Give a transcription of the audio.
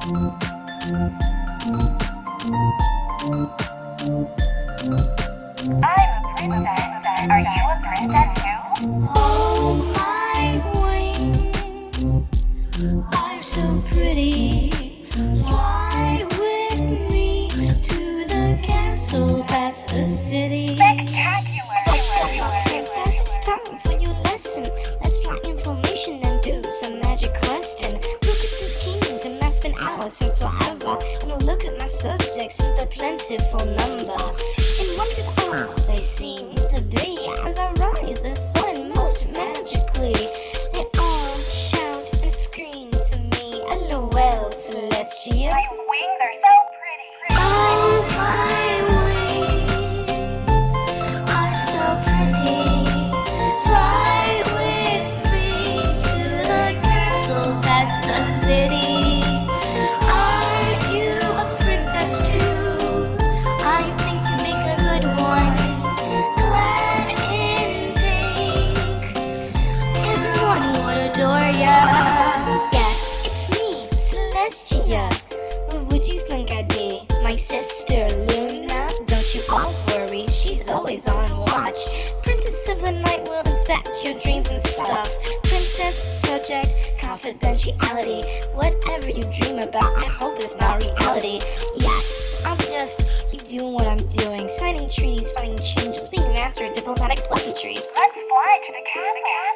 I'm a princess. Are you a princess too? Oh, my wings are so pretty. Fly with me to the castle past the city. Spectacular. Princess, it's time for your lesson. Let's fly information and do some magic question. Look at this kingdom that's been ours since forever. And look at my subjects in the plentiful number. And wonders all they seem to be. As I rise the sun most magically, they all shout and scream to me, LOL, Celestia. My wings are so pretty. Oh, my wings are so pretty. Fly with me to the castle past the city. Are you a princess too? I think you make a good one. Clad in pink, everyone would adore ya. Yes, it's me, Celestia. What would you think I'd be? My sister Luna? Don't you all worry, she's always on watch. Princess of the night will inspect your dreams and stuff. Princess, subject, confidentiality. Whatever you dream about, I hope it's not reality. Yes, I'll just keep doing what I'm doing. Signing treaties, finding changes, being master of diplomatic pleasantries. Let's fly to the castle.